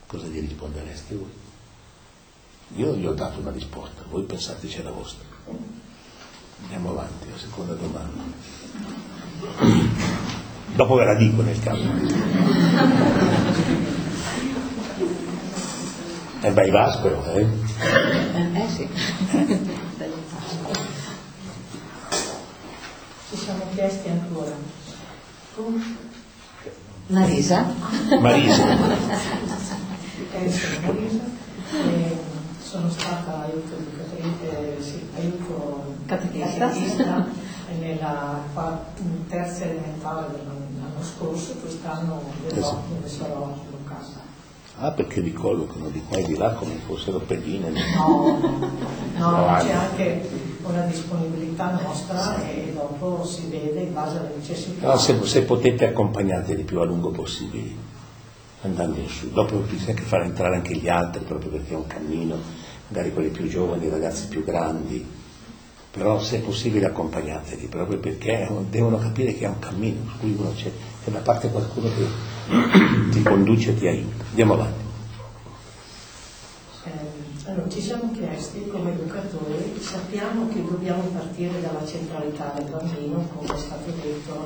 Cosa gli rispondereste voi? Io gli ho dato una risposta, voi pensateci la vostra. Andiamo avanti, la seconda domanda. Dopo ve la dico nel caso. Vai Vasco, Sì. Ci siamo chiesti ancora. Marisa. Marisa. Sono Marisa, sono stata aiuto catechista nella terza elementare dell'anno scorso, quest'anno vedrò dove sarò allocata. Ah, perché li collocano di qua e di là come fossero pedine? No, c'è anche una disponibilità nostra e dopo si vede in base alle necessità. No, se potete accompagnate il più a lungo possibile, andando in su. Dopo bisogna anche far entrare anche gli altri, proprio perché è un cammino, magari quelli più giovani, i ragazzi più grandi, però se è possibile accompagnateli, proprio perché devono capire che è un cammino, su cui uno c'è da parte qualcuno che ti conduce e ti aiuta. Andiamo avanti. Allora, ci siamo chiesti come educatori, sappiamo che dobbiamo partire dalla centralità del bambino, come è stato detto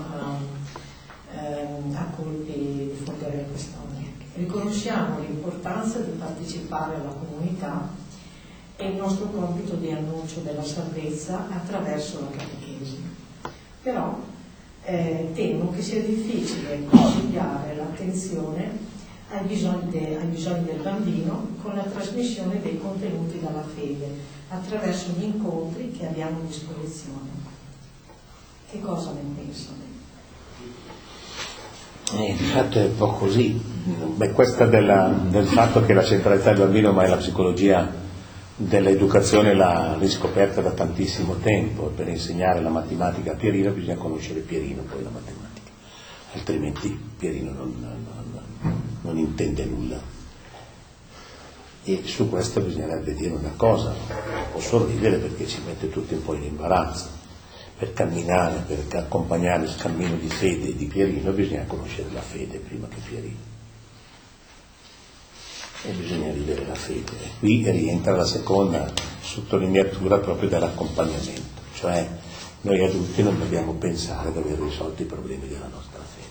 a Colpi diffondere le questioni. Riconosciamo l'importanza di partecipare alla comunità e il nostro compito di annuncio della salvezza attraverso la catechesi. Però temo che sia difficile conciliare l'attenzione ai bisogni del bambino con la trasmissione dei contenuti dalla fede attraverso gli incontri che abbiamo a disposizione. Che cosa ne pensano? Di fatto è un po' così. Questa del fatto che la centralità del bambino, ma è la psicologia dell'educazione, l'ha riscoperta da tantissimo tempo. Per insegnare la matematica a Pierino bisogna conoscere Pierino, poi la matematica, altrimenti Pierino non intende nulla. E su questo bisognerebbe dire una cosa, posso ridere perché ci mette tutti un po' in imbarazzo. Per camminare, per accompagnare il cammino di fede di Pierino bisogna conoscere la fede prima che Pierino, e bisogna vivere la fede. E qui rientra la seconda sottolineatura proprio dell'accompagnamento, cioè noi adulti non dobbiamo pensare di aver risolto i problemi della nostra fede.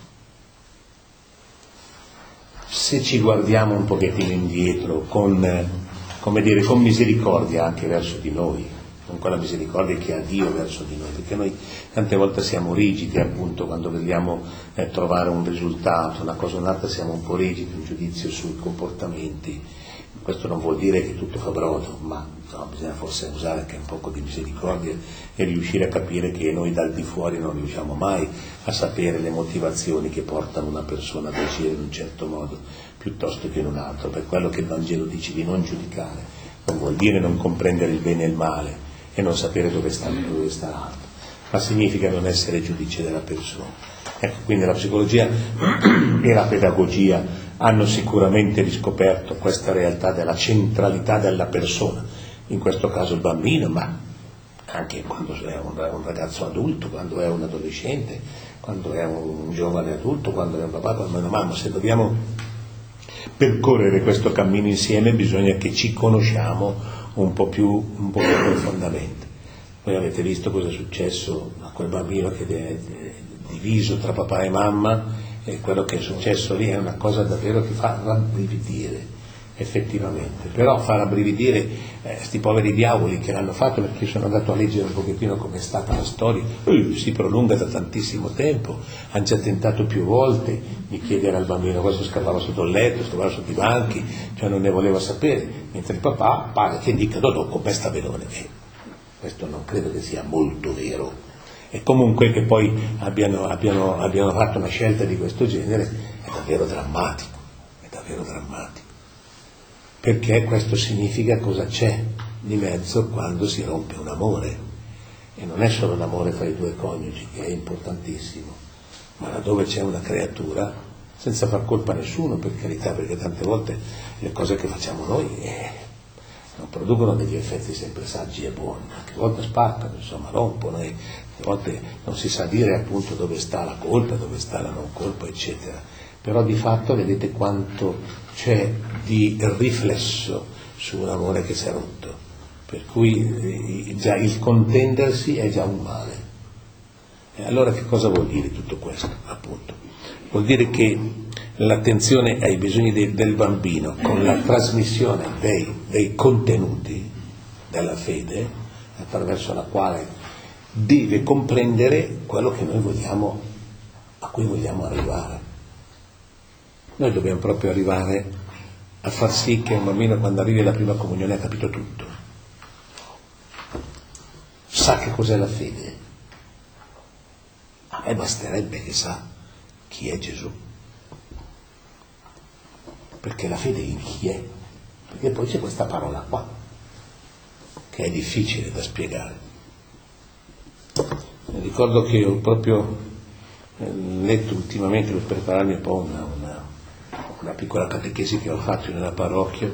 Se ci guardiamo un pochettino indietro con misericordia anche verso di noi, con quella misericordia che ha Dio verso di noi, perché noi tante volte siamo rigidi, appunto, quando vogliamo trovare un risultato, una cosa o un'altra, siamo un po' rigidi in giudizio sui comportamenti. Questo non vuol dire che tutto fa brodo, ma bisogna forse usare anche un poco di misericordia e riuscire a capire che noi dal di fuori non riusciamo mai a sapere le motivazioni che portano una persona ad agire in un certo modo piuttosto che in un altro. Per quello che il Vangelo dice di non giudicare non vuol dire non comprendere il bene e il male e non sapere dove sta l'altro, ma significa non essere giudice della persona. Ecco, quindi la psicologia e la pedagogia hanno sicuramente riscoperto questa realtà della centralità della persona, in questo caso il bambino, ma anche quando è un ragazzo adulto, quando è un adolescente, quando è un giovane adulto, quando è un papà, quando è una mamma. Se dobbiamo percorrere questo cammino insieme bisogna che ci conosciamo un po' più profondamente. Voi avete visto cosa è successo a quel bambino che è diviso tra papà e mamma, e quello che è successo lì è una cosa davvero che fa rabbrividire, effettivamente. Però fa rabbrividire sti poveri diavoli che l'hanno fatto, perché io sono andato a leggere un pochettino com'è stata la storia. Si prolunga da tantissimo tempo, hanno già tentato più volte di chiedere al bambino, questo scappava sotto il letto, scappava sotto i banchi, cioè non ne voleva sapere, mentre il papà pare che dica no, come sta velone. Questo non credo che sia molto vero. E comunque che poi abbiano fatto una scelta di questo genere è davvero drammatico, perché questo significa cosa c'è di mezzo quando si rompe un amore, e non è solo un amore fra i due coniugi, che è importantissimo, ma laddove c'è una creatura, senza far colpa a nessuno, per carità, perché tante volte le cose che facciamo noi non producono degli effetti sempre saggi e buoni, anche volte spaccano, insomma, rompono, e a volte non si sa dire appunto dove sta la colpa, dove sta la non colpa, eccetera. però di fatto vedete quanto c'è di riflesso su un amore che si è rotto, per cui già il contendersi è già un male. E allora che cosa vuol dire tutto questo? Appunto, vuol dire che l'attenzione ai bisogni del bambino con la trasmissione dei contenuti della fede, attraverso la quale deve comprendere quello che noi vogliamo, a cui vogliamo arrivare. Noi dobbiamo proprio arrivare a far sì che un bambino, quando arrivi alla prima comunione, ha capito tutto, sa che cos'è la fede. A me basterebbe che sa chi è Gesù, perché la fede in chi è, perché poi c'è questa parola qua che è difficile da spiegare. Mi ricordo che ho proprio letto ultimamente, per prepararmi un po' una piccola catechesi che ho fatto in una parrocchia,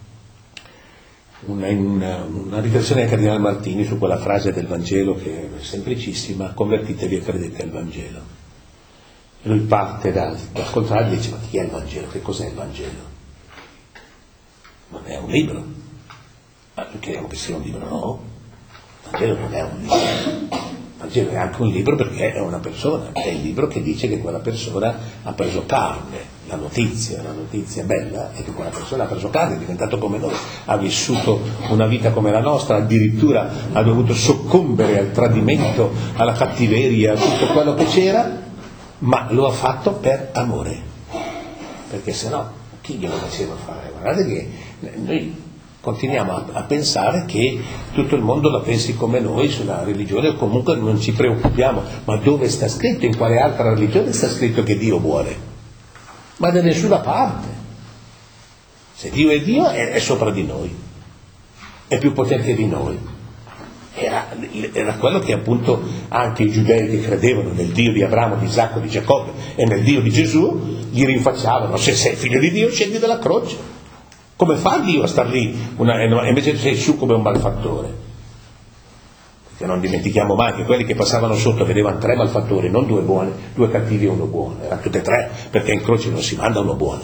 una riflessione del Cardinale Martini su quella frase del Vangelo che è semplicissima: convertitevi e credete al Vangelo. E lui parte da ascoltare e dice: ma chi è il Vangelo? Che cos'è il Vangelo? Non è un libro. Ma noi crediamo che sia un libro? No, il Vangelo non è un libro. Il Vangelo è anche un libro perché è una persona, è il libro che dice che quella persona ha preso carne. La notizia bella è che quella persona ha preso carne, è diventato come noi, ha vissuto una vita come la nostra, addirittura ha dovuto soccombere al tradimento, alla cattiveria, a tutto quello che c'era, ma lo ha fatto per amore, perché se no chi glielo faceva fare? Guardate che noi continuiamo a pensare che tutto il mondo la pensi come noi sulla religione, o comunque non ci preoccupiamo. Ma dove sta scritto, in quale altra religione sta scritto che Dio vuole? Ma da nessuna parte. Se Dio è Dio, è sopra di noi, è più potente di noi. Era quello che appunto anche i giudei che credevano nel Dio di Abramo, di Isacco, di Giacobbe e nel Dio di Gesù gli rinfacciavano: se sei figlio di Dio scendi dalla croce. Come fa Dio a star lì e invece sei su come un malfattore? Perché non dimentichiamo mai che quelli che passavano sotto vedevano 3 malfattori, non 2 buoni, 2 cattivi e 1 buono, erano tutte 3, perché in croce non si manda uno buono.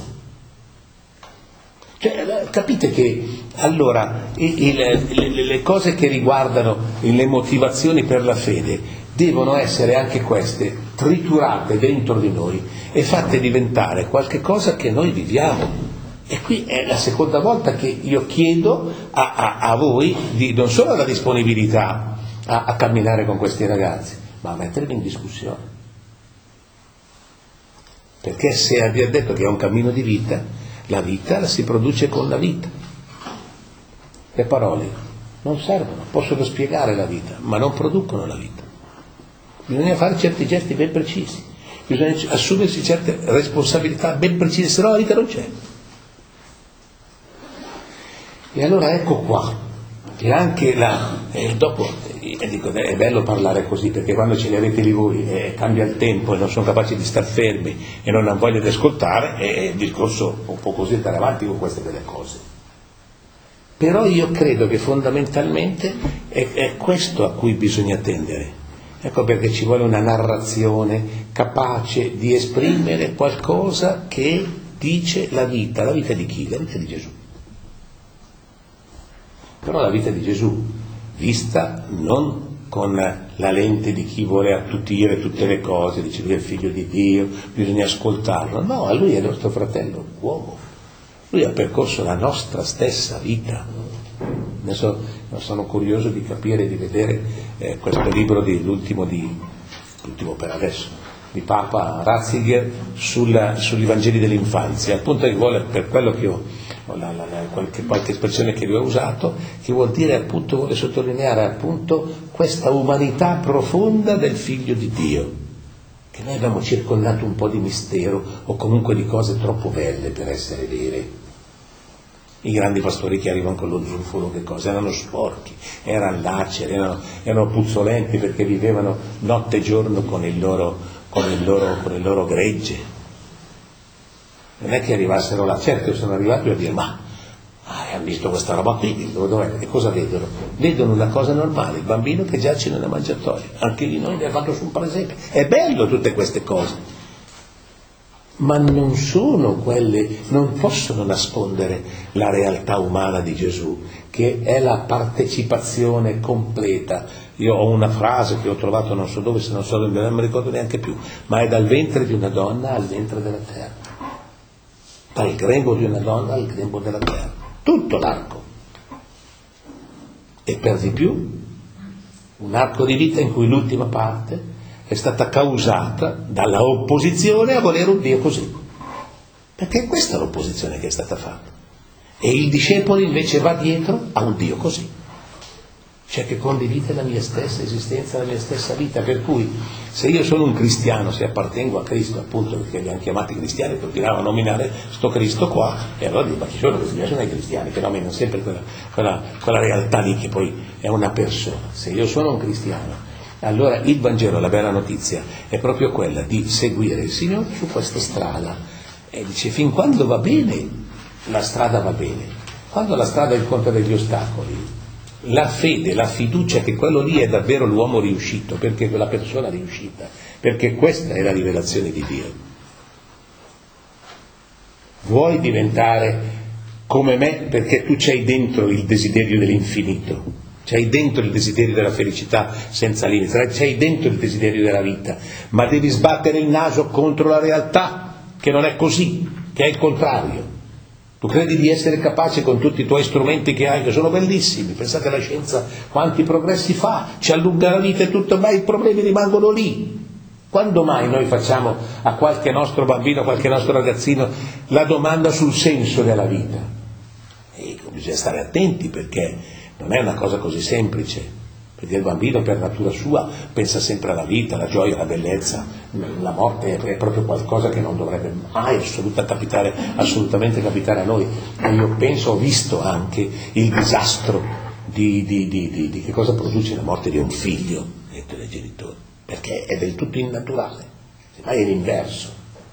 Cioè, capite che allora le cose che riguardano le motivazioni per la fede devono essere anche queste triturate dentro di noi e fatte diventare qualche cosa che noi viviamo. E qui è la seconda volta che io chiedo a voi non solo la disponibilità a camminare con questi ragazzi, ma a metterli in discussione. Perché se vi ha detto che è un cammino di vita, la vita la si produce con la vita. Le parole non servono, possono spiegare la vita, ma non producono la vita. Bisogna fare certi gesti ben precisi, bisogna assumersi certe responsabilità ben precise, se no la vita non c'è. E allora ecco qua, che anche dopo, dico, è bello parlare così, perché quando ce li avete lì voi cambia il tempo e non sono capaci di star fermi e non hanno voglia di ascoltare, e il discorso un po' così andare avanti con queste delle cose. Però io credo che fondamentalmente è questo a cui bisogna tendere. Ecco perché ci vuole una narrazione capace di esprimere qualcosa che dice la vita di chi? La vita di Gesù. Però la vita di Gesù, vista non con la lente di chi vuole attutire tutte le cose, dice lui è il figlio di Dio, bisogna ascoltarlo. No, lui è il nostro fratello uomo. Lui ha percorso la nostra stessa vita. Adesso sono curioso di capire, di vedere questo libro l'ultimo per adesso, di Papa Ratzinger sui Vangeli dell'infanzia. Appunto vuole, per quello che ho qualche espressione che lui ha usato, che vuol dire appunto, vuole sottolineare appunto questa umanità profonda del figlio di Dio, che noi abbiamo circondato un po' di mistero o comunque di cose troppo belle per essere vere. I grandi pastori che arrivano con lo zufolo, che cosa? Erano sporchi, erano laceri, erano puzzolenti, perché vivevano notte e giorno con il loro gregge. Non è che arrivassero là, certo sono arrivati a dire: ma hanno visto questa roba qui, dov'è? E cosa vedono? Vedono una cosa normale, il bambino che giace nella mangiatoia. Anche lì noi ne abbiamo fatto su un presepe. È bello tutte queste cose, ma non sono quelle, non possono nascondere la realtà umana di Gesù, che è la partecipazione completa. Io ho una frase che ho trovato non so dove, se non so dove, non mi ricordo neanche più, ma è dal ventre di una donna al ventre della terra, dal grembo di una donna al grembo della terra, tutto l'arco, e per di più un arco di vita in cui l'ultima parte è stata causata dalla opposizione a volere un Dio così, perché è questa l'opposizione che è stata fatta, e il discepolo invece va dietro a un Dio così, cioè che condivide la mia stessa esistenza, la mia stessa vita. Per cui se io sono un cristiano, se appartengo a Cristo, appunto perché li hanno chiamati cristiani, continuavo a nominare sto Cristo qua, e allora dico, ma chi sono questi? Sono i cristiani che nominano sempre quella realtà lì che poi è una persona. Se io sono un cristiano, allora il Vangelo, la vera notizia, è proprio quella di seguire il Signore su questa strada, e dice fin quando va bene la strada va bene, quando la strada incontra degli ostacoli, la fede, la fiducia che quello lì è davvero l'uomo riuscito, perché quella persona è riuscita, perché questa è la rivelazione di Dio. Vuoi diventare come me perché tu c'hai dentro il desiderio dell'infinito, c'hai dentro il desiderio della felicità senza limiti, c'hai dentro il desiderio della vita, ma devi sbattere il naso contro la realtà, che non è così, che è il contrario. Tu credi di essere capace con tutti i tuoi strumenti che hai, che sono bellissimi, pensate alla scienza quanti progressi fa, ci allunga la vita e tutto, ma i problemi rimangono lì. Quando mai noi facciamo a qualche nostro bambino, a qualche nostro ragazzino la domanda sul senso della vita? E bisogna stare attenti, perché non è una cosa così semplice, perché il bambino per natura sua pensa sempre alla vita, alla gioia, alla bellezza. La morte è proprio qualcosa che non dovrebbe mai assolutamente capitare a noi. E io penso, ho visto anche il disastro di che cosa produce la morte di un figlio dentro dei genitori, perché è del tutto innaturale, semmai è l'inverso.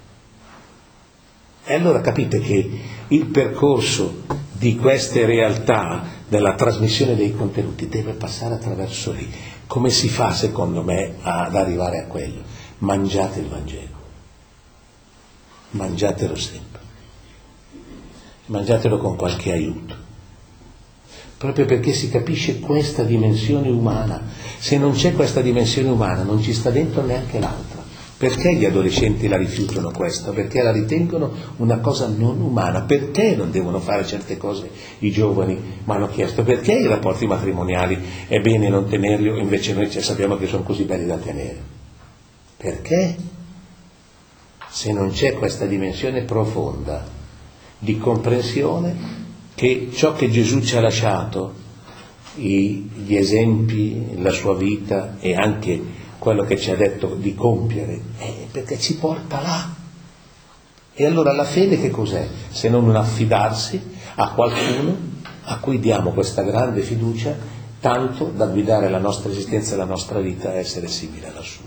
E allora capite che il percorso di queste realtà della trasmissione dei contenuti deve passare attraverso lì. Come si fa, secondo me, ad arrivare a quello? Mangiate il Vangelo, mangiatelo sempre, mangiatelo con qualche aiuto, proprio perché si capisce questa dimensione umana. Se non c'è questa dimensione umana non ci sta dentro neanche l'altra. Perché gli adolescenti la rifiutano questa? Perché la ritengono una cosa non umana. Perché non devono fare certe cose i giovani? Mi hanno chiesto perché i rapporti matrimoniali è bene non tenerli, invece noi sappiamo che sono così belli da tenere. Perché? Se non c'è questa dimensione profonda di comprensione che ciò che Gesù ci ha lasciato, gli esempi, la sua vita e anche quello che ci ha detto di compiere, perché ci porta là. E allora la fede che cos'è? Se non un affidarsi a qualcuno a cui diamo questa grande fiducia, tanto da guidare la nostra esistenza e la nostra vita a essere simile alla sua.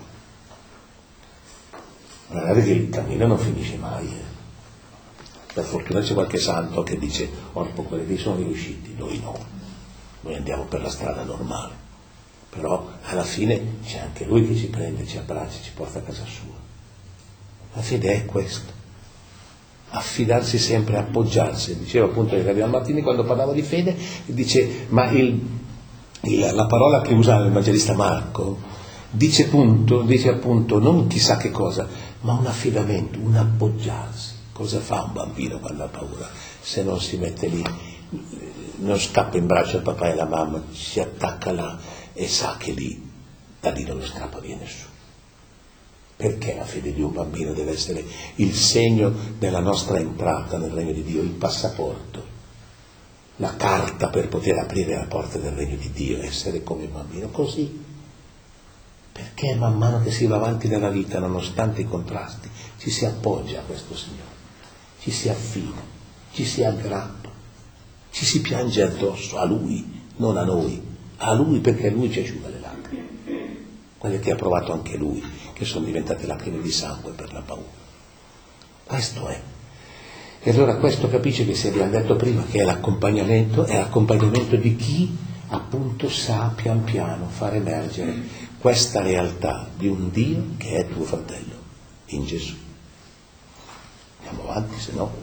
Guardate che il cammino non finisce mai. Per fortuna c'è qualche santo che dice, orpo, quelli lì sono riusciti, noi no, noi andiamo per la strada normale. Però alla fine c'è anche lui che ci prende, ci abbraccia, ci porta a casa sua. La fede è questo, affidarsi sempre, appoggiarsi. Diceva appunto Gabriele Martini quando parlava di fede, dice, ma la parola che usa il Evangelista Marco dice appunto non chissà che cosa, ma un affidamento, un appoggiarsi. Cosa fa un bambino quando ha paura? Se non si mette lì, non scappa in braccio al papà e alla mamma, si attacca là e sa che lì, da lì non lo strappa via nessuno. Perché la fede di un bambino deve essere il segno della nostra entrata nel regno di Dio, il passaporto, la carta per poter aprire la porta del regno di Dio, essere come un bambino, così. Perché man mano che si va avanti nella vita, nonostante i contrasti, ci si appoggia a questo Signore, ci si affida, ci si aggrappa, ci si piange addosso, a Lui, non a noi, a Lui, perché Lui ci asciuga le lacrime, quelle che ha provato anche Lui, che sono diventate lacrime di sangue per la paura. Questo è. E allora questo capisce che, se abbiamo detto prima, che è l'accompagnamento di chi appunto sa pian piano far emergere questa realtà di un Dio che è tuo fratello in Gesù. andiamo avanti, se no.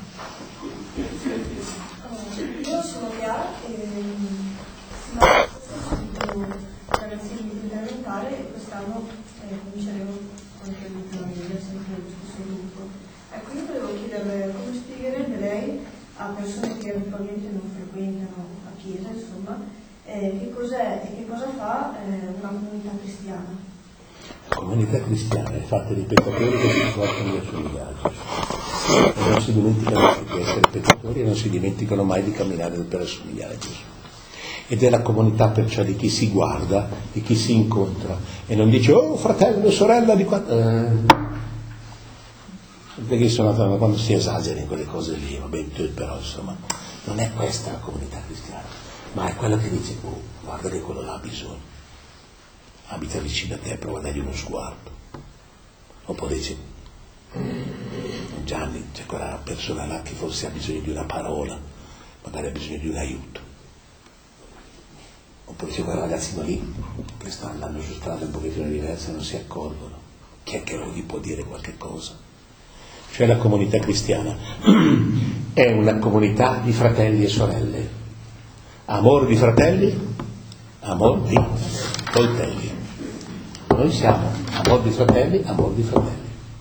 Io sono Chiara e ma ragazzini di elementare e quest'anno cominceremo anche l'ultima media, sempre nello stesso gruppo. Ecco, io volevo chiederle come spiegherebbe lei a persone che eventualmente non frequentano la Chiesa, insomma, che cos'è e che cosa fa una comunità cristiana. La comunità cristiana è fatta di peccatori che si portano verso il viaggio e non si dimenticano mai di essere peccatori e non si dimenticano mai di camminare per assomigliare a Gesù. Ed è la comunità perciò di chi si guarda, di chi si incontra e non dice oh fratello, sorella di qua. Perché sono quando si esagera in quelle cose lì, vabbè, però insomma non è questa la comunità cristiana, ma è quella che dice oh guarda che quello là ha bisogno, abita vicino a te, prova a dargli uno sguardo. Oppure dice Gianni, c'è quella persona là che forse ha bisogno di una parola, magari ha bisogno di un aiuto. Oppure c'è quel ragazzino lì che sta andando su strade un pochettino diverse e non si accorgono, chi è che non gli può dire qualche cosa? Cioè la comunità cristiana è una comunità di fratelli e sorelle, amor di fratelli, amor di coltelli. Noi siamo amor di fratelli, amor di fratelli.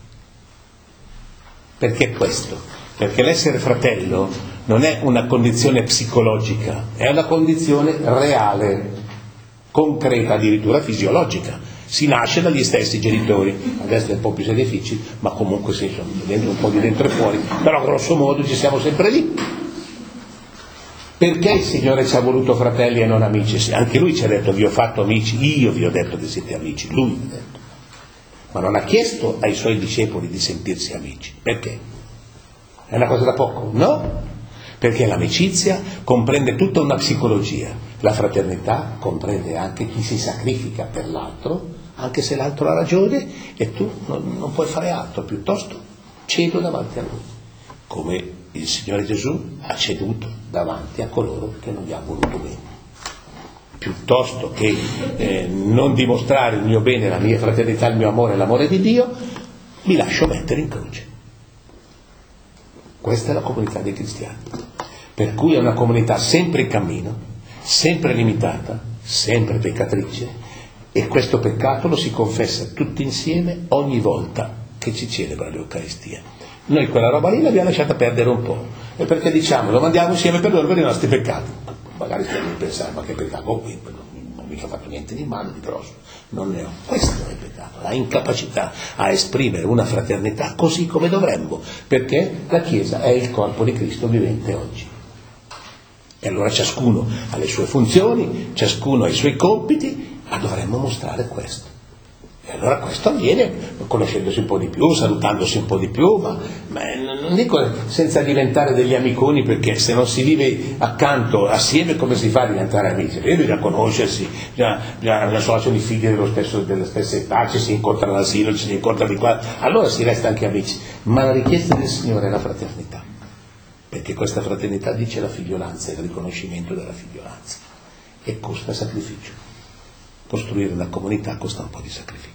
Perché questo? Perché l'essere fratello non è una condizione psicologica, è una condizione reale, concreta, addirittura fisiologica. Si nasce dagli stessi genitori, adesso è un po' più sacrifici, ma comunque sì, sono dentro, un po' di dentro e fuori, però grosso modo ci siamo sempre lì. Perché il Signore ci ha voluto fratelli e non amici? Anche Lui ci ha detto vi ho fatto amici, io vi ho detto che siete amici, Lui ha detto. Ma non ha chiesto ai Suoi discepoli di sentirsi amici. Perché? È una cosa da poco? No, perché l'amicizia comprende tutta una psicologia, la fraternità comprende anche chi si sacrifica per l'altro, anche se l'altro ha ragione e tu non puoi fare altro, piuttosto cedo davanti a Lui, come il Signore Gesù ha ceduto davanti a coloro che non gli hanno voluto bene. Piuttosto che non dimostrare il mio bene, la mia fraternità, il mio amore, l'amore di Dio, mi lascio mettere in croce. Questa è la comunità dei cristiani, per cui è una comunità sempre in cammino, sempre limitata, sempre peccatrice, e questo peccato lo si confessa tutti insieme ogni volta che ci celebra l'Eucaristia. Noi quella roba lì l'abbiamo lasciata perdere un po', e perché diciamo lo mandiamo insieme per loro per i nostri peccati. Magari stiamo a pensare ma che peccato, non ho mica fatto niente di male, di grosso, non ne ho. Questo è il peccato, la incapacità a esprimere una fraternità così come dovremmo, perché la Chiesa è il corpo di Cristo vivente oggi. E allora ciascuno ha le sue funzioni, ciascuno ha i suoi compiti, ma dovremmo mostrare questo. E allora questo avviene conoscendosi un po' di più, salutandosi un po' di più, ma non dico senza diventare degli amiconi, perché se non si vive accanto, assieme, come si fa a diventare amici? Bisogna conoscersi, sono i figli della stessa età, ci si incontra all'asilo, ci si incontra di qua, allora si resta anche amici. Ma la richiesta del Signore è la fraternità, perché questa fraternità dice la figliolanza, il riconoscimento della figliolanza, e costa sacrificio. Costruire una comunità costa un po' di sacrificio.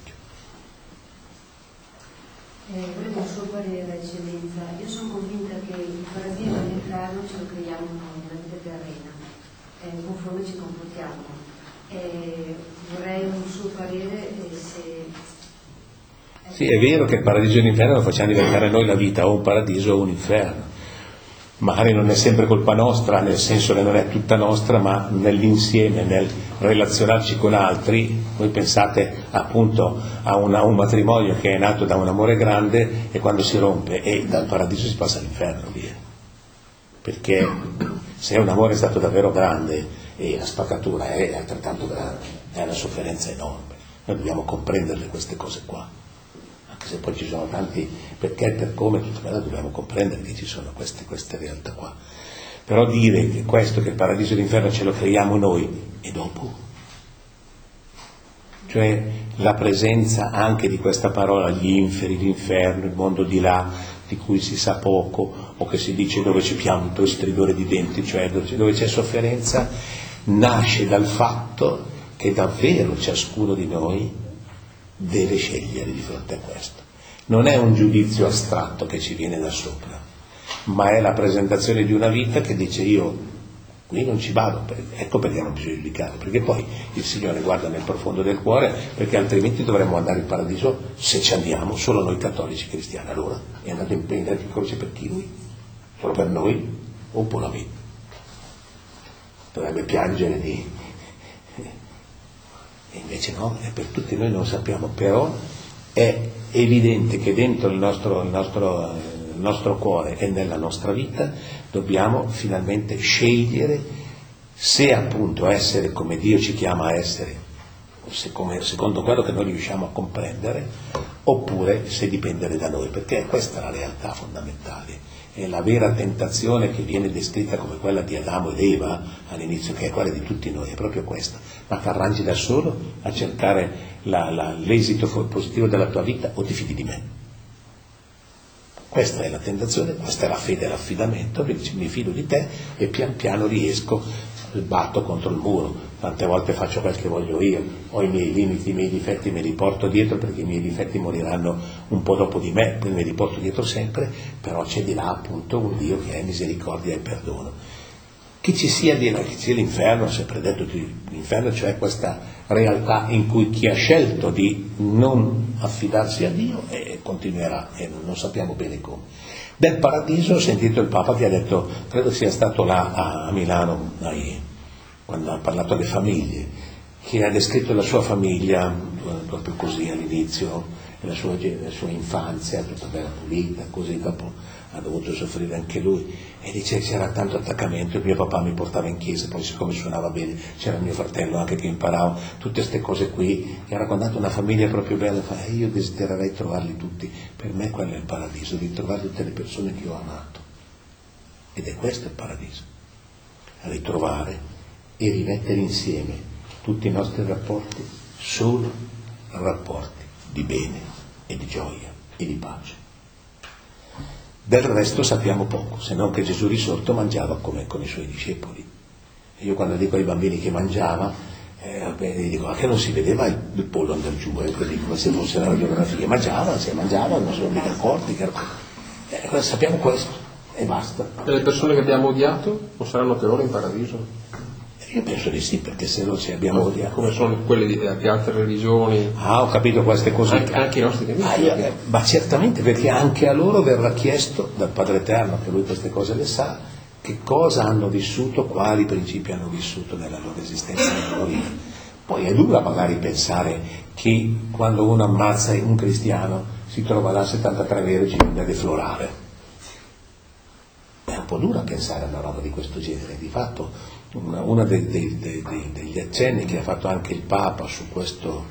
Volevo il suo parere, eccellenza. Io sono convinta che il paradiso e l'inferno ce lo creiamo noi nella vita terrena, conforme ci comportiamo. Vorrei un suo parere se... Sì, è vero che il paradiso e l'inferno lo facciamo diventare noi la vita, o un paradiso o un inferno. Magari non è sempre colpa nostra, nel senso che non è tutta nostra, ma nell'insieme, nel relazionarci con altri. Voi pensate appunto a un matrimonio che è nato da un amore grande e quando si rompe e dal paradiso si passa all'inferno, via. Perché se un amore è stato davvero grande e la spaccatura è altrettanto grande, è una sofferenza enorme. Noi dobbiamo comprenderle queste cose qua. Se poi ci sono tanti perché, per come, dobbiamo comprendere che ci sono queste realtà qua. Però dire che questo, che il paradiso e l'inferno ce lo creiamo noi, e dopo? Cioè la presenza anche di questa parola, gli inferi, l'inferno, il mondo di là, di cui si sa poco, o che si dice dove c'è pianto e stridore di denti, cioè dove c'è sofferenza, nasce dal fatto che davvero ciascuno di noi deve scegliere di fronte a questo. Non è un giudizio astratto che ci viene da sopra, ma è la presentazione di una vita che dice io qui non ci vado, ecco perché non bisogna giudicare, perché poi il Signore guarda nel profondo del cuore, perché altrimenti dovremmo andare in paradiso se ci andiamo solo noi cattolici cristiani. Allora è andato in croce per chi lui? Solo per noi? Oppure me? Dovrebbe piangere di... E invece no, è per tutti noi, non lo sappiamo, però è evidente che dentro il nostro cuore e nella nostra vita dobbiamo finalmente scegliere se appunto essere come Dio ci chiama a essere, secondo quello che noi riusciamo a comprendere, oppure se dipendere da noi, perché questa è la realtà fondamentale. È la vera tentazione che viene descritta come quella di Adamo ed Eva all'inizio, che è quella di tutti noi, è proprio questa. Ma ti arrangi da solo a cercare l'esito positivo della tua vita o ti fidi di me? Questa è la tentazione, questa è la fede e l'affidamento, che dice mi fido di te e pian piano riesco, batto contro il muro, tante volte faccio quel che voglio io, ho i miei limiti, i miei difetti me li porto dietro perché i miei difetti moriranno un po' dopo di me, quindi me li porto dietro sempre, però c'è di là appunto un Dio che è misericordia e perdono. Che ci sia l'inferno, sempre detto l'inferno, cioè questa realtà in cui chi ha scelto di non affidarsi a Dio continuerà e non sappiamo bene come. Del paradiso ho sentito il Papa che ha detto, credo sia stato là a Milano quando ha parlato alle famiglie, che ha descritto la sua famiglia proprio così all'inizio, la sua infanzia tutta bella pulita, così dopo ha dovuto soffrire anche lui, e dice c'era tanto attaccamento, il mio papà mi portava in chiesa, poi siccome suonava bene c'era mio fratello anche che imparava tutte queste cose qui, e ha raccontato una famiglia proprio bella, io desidererei trovarli tutti, per me quello è il paradiso, di trovare tutte le persone che ho amato, ed è questo il paradiso, ritrovare e rimettere insieme tutti i nostri rapporti, solo rapporti di bene e di gioia e di pace. Del resto sappiamo poco, se non che Gesù risorto mangiava come con i suoi discepoli. E io quando dico ai bambini che mangiava, gli dico che non si vedeva il pollo andare giù, come se fosse la radiografia, mangiava, non sono mica accorti, sappiamo questo e basta. E le persone che abbiamo odiato non saranno per ora in paradiso? Io penso di sì, perché se non ci abbiamo odiato. Come sono quelle di altre religioni? Ho capito queste cose. Anche i nostri nemici. Ma certamente, perché anche a loro verrà chiesto dal Padre Eterno, che lui queste cose le sa, che cosa hanno vissuto, quali principi hanno vissuto nella loro esistenza, nella loro vita. Poi è dura magari pensare che quando uno ammazza un cristiano si trova là 73 vergini da deflorare. È un po' dura pensare a una roba di questo genere. Di fatto uno degli accenni che ha fatto anche il Papa su questo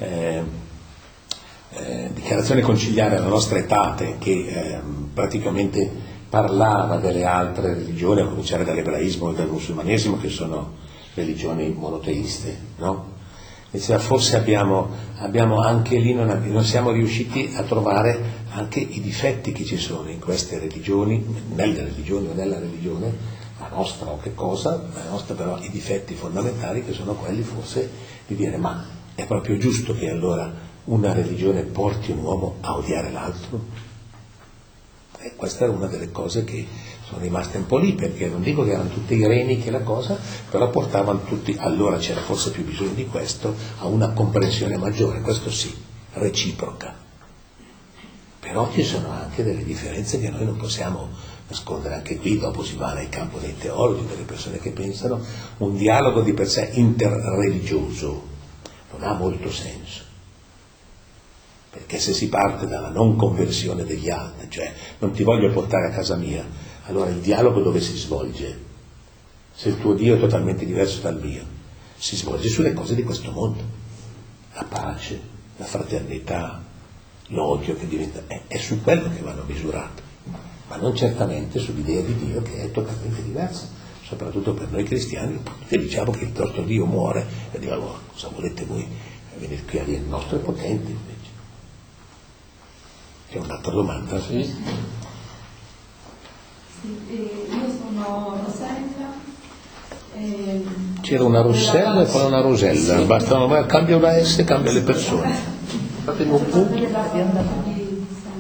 dichiarazione conciliare alla nostra etate, che praticamente parlava delle altre religioni, a cominciare dall'ebraismo e dal musulmanesimo, che sono religioni monoteiste, no? Diceva, forse abbiamo anche lì, non siamo riusciti a trovare anche i difetti che ci sono in queste religioni, nelle religioni o nella religione, la nostra o che cosa, la nostra però i difetti fondamentali, che sono quelli forse di dire ma è proprio giusto che allora una religione porti un uomo a odiare l'altro? E questa era una delle cose che sono rimaste un po' lì, perché non dico che erano tutti i reni che la cosa, però portavano tutti, allora c'era forse più bisogno di questo, a una comprensione maggiore, questo sì, reciproca. Però ci sono anche delle differenze che noi non possiamo nascondere, anche qui dopo si va nel campo dei teologi, delle persone che pensano un dialogo di per sé interreligioso non ha molto senso, perché se si parte dalla non conversione degli altri, cioè non ti voglio portare a casa mia, allora il dialogo dove si svolge? Se il tuo Dio è totalmente diverso dal mio, si svolge sulle cose di questo mondo, la pace, la fraternità, l'odio che diventa, è su quello che vanno misurati, ma non certamente sull'idea di Dio che è totalmente diversa, soprattutto per noi cristiani, che diciamo che il nostro Dio muore e dico allora cosa volete voi venire qui a dire il nostro è potente invece. C'è un'altra domanda? Sì. Io sono Rosella. C'era una Rossella e poi una Rosella, basta, cambia una S, cambia le persone. Fatemi un punto.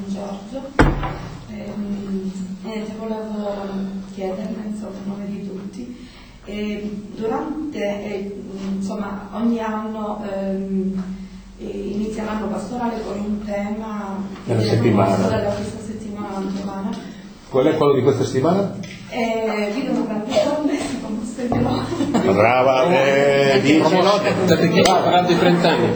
chiederle, insomma, a nome di tutti. Durante, insomma, ogni anno inizia l'anno pastorale con un tema della settimana. Della questa settimana. Qual è quello di questa settimana? Vivono grandi donne, con posteriorità. Brava, Grandi 30 anni.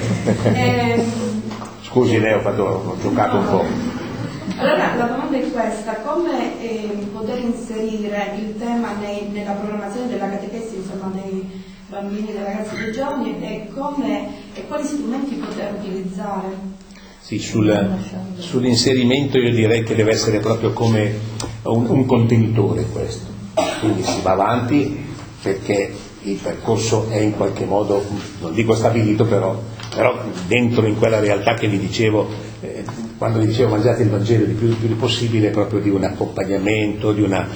Scusi, Leo, ho giocato un po'. Allora la domanda è questa: come poter inserire il tema nella programmazione della catechesi, insomma, nei bambini, dei ragazzi, dei giovani, e quali strumenti poter utilizzare? Sì, sull'inserimento io direi che deve essere proprio come un contenitore questo, quindi si va avanti perché il percorso è in qualche modo, non dico stabilito, però dentro in quella realtà che vi dicevo, quando vi dicevo mangiate il Vangelo il più possibile, proprio di un accompagnamento, di una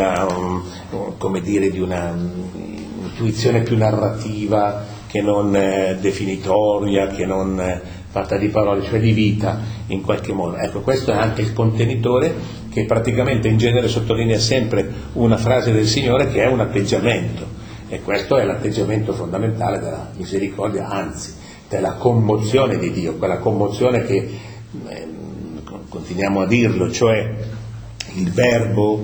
intuizione più narrativa che non definitoria, che non fatta di parole, cioè di vita in qualche modo. Ecco, questo è anche il contenitore che praticamente in genere sottolinea sempre una frase del Signore che è un atteggiamento, e questo è l'atteggiamento fondamentale della misericordia, anzi della commozione di Dio, quella commozione che continuiamo a dirlo, cioè il verbo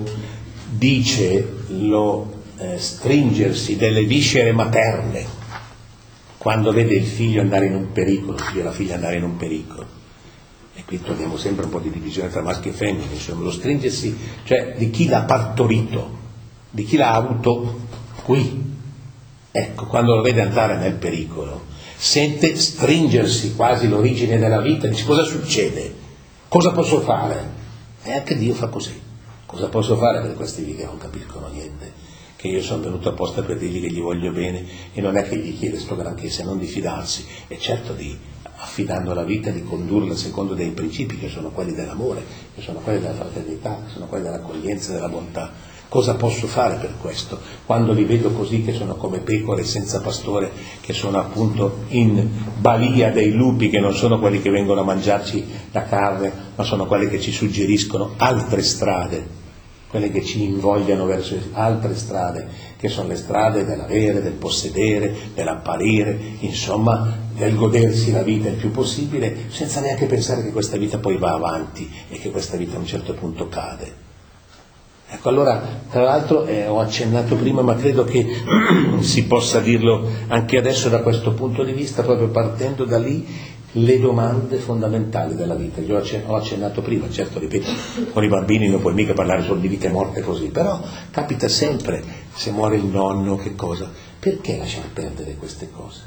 dice lo stringersi delle viscere materne quando vede il figlio andare in un pericolo, il figlio e la figlia andare in un pericolo. E qui troviamo sempre un po' di divisione tra maschi e femmine, insomma, lo stringersi, cioè di chi l'ha partorito, di chi l'ha avuto qui. Ecco, quando lo vede andare nel pericolo, sente stringersi quasi l'origine della vita, dice: cosa succede? Cosa posso fare? E anche Dio fa così. Cosa posso fare per questi che non capiscono niente? Che io sono venuto apposta per dirgli che gli voglio bene, e non è che gli chiede sto granché, se non di fidarsi, e certo affidando la vita, di condurla secondo dei principi che sono quelli dell'amore, che sono quelli della fraternità, che sono quelli dell'accoglienza e della bontà. Cosa posso fare per questo? Quando li vedo così, che sono come pecore senza pastore, che sono appunto in balia dei lupi, che non sono quelli che vengono a mangiarci la carne, ma sono quelli che ci suggeriscono altre strade, quelle che ci invogliano verso altre strade, che sono le strade dell'avere, del possedere, dell'apparire, insomma del godersi la vita il più possibile, senza neanche pensare che questa vita poi va avanti e che questa vita a un certo punto cade. Ecco, allora, tra l'altro ho accennato prima, ma credo che si possa dirlo anche adesso da questo punto di vista, proprio partendo da lì, le domande fondamentali della vita. Io ho accennato prima, certo, ripeto, con i bambini non puoi mica parlare solo di vita e morte così, però capita sempre, se muore il nonno, che cosa? Perché lasciar perdere queste cose?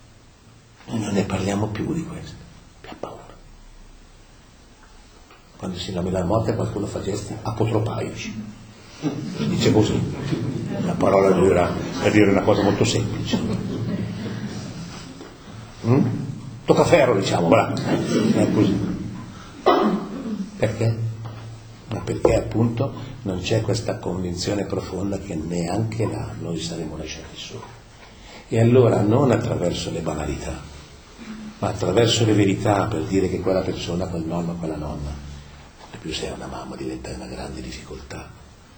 Noi non ne parliamo più di questo, abbiamo paura. Quando si nomina la morte qualcuno fa gesti apotropaici, si dice così, la parola dura per dire una cosa molto semplice. Toccaferro, diciamo, bravo, è così. Perché? Ma perché appunto non c'è questa convinzione profonda che neanche là noi saremo lasciati soli. E allora non attraverso le banalità, ma attraverso le verità, per dire che quella persona, quel nonno, quella nonna, e più sei una mamma, diventa una grande difficoltà.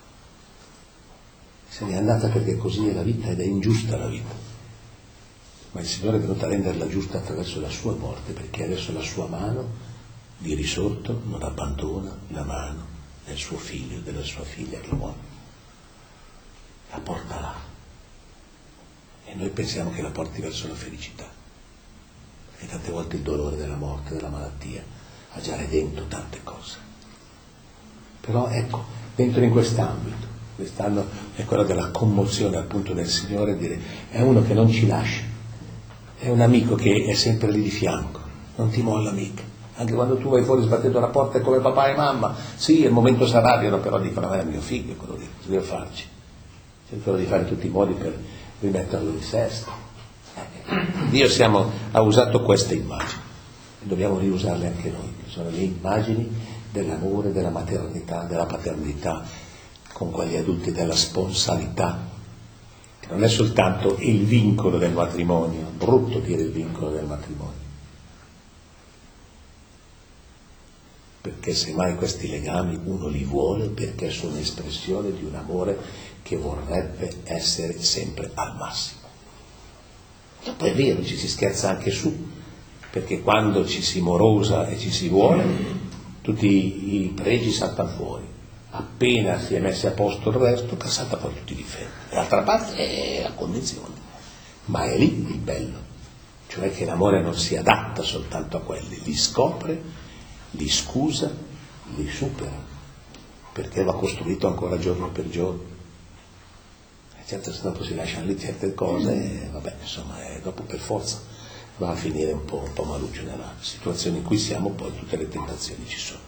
Se n'è andata perché così è la vita, ed è ingiusta la vita. Ma il Signore è venuto a renderla giusta attraverso la sua morte, perché adesso la sua mano di risorto non abbandona la mano del suo figlio, della sua figlia che muore. La porta là. E noi pensiamo che la porti verso la felicità. Perché tante volte il dolore della morte, della malattia, ha già redento tante cose. Però ecco, dentro in quest'ambito, quest'anno è quello della commozione appunto del Signore, dire è uno che non ci lascia, è un amico che è sempre lì di fianco, non ti molla mica, anche quando tu vai fuori sbattendo la porta come papà e mamma, sì, il momento si arrabbiano, però dicono è mio figlio, quello lì, cosa devo farci? Cercherò di fare tutti i modi per rimetterlo in sesto. Dio ha usato queste immagini e dobbiamo riusarle anche noi, che sono le immagini dell'amore, della maternità, della paternità con quegli adulti, della sponsalità, che non è soltanto il vincolo del matrimonio, brutto dire il vincolo del matrimonio, perché semmai questi legami uno li vuole perché sono espressione di un amore che vorrebbe essere sempre al massimo. E poi è vero, ci si scherza anche su, perché quando ci si morosa e ci si vuole, tutti i pregi saltano fuori. Appena si è messo a posto il resto, salta poi tutti i difetti. D'altra parte è la condizione, ma è lì il bello, cioè che l'amore non si adatta soltanto a quelli, li scopre, li scusa, li supera, perché va costruito ancora giorno per giorno. Certo, se dopo si lasciano lì certe cose, vabbè, insomma, dopo per forza va a finire un po' maluccio nella situazione in cui siamo, poi tutte le tentazioni ci sono.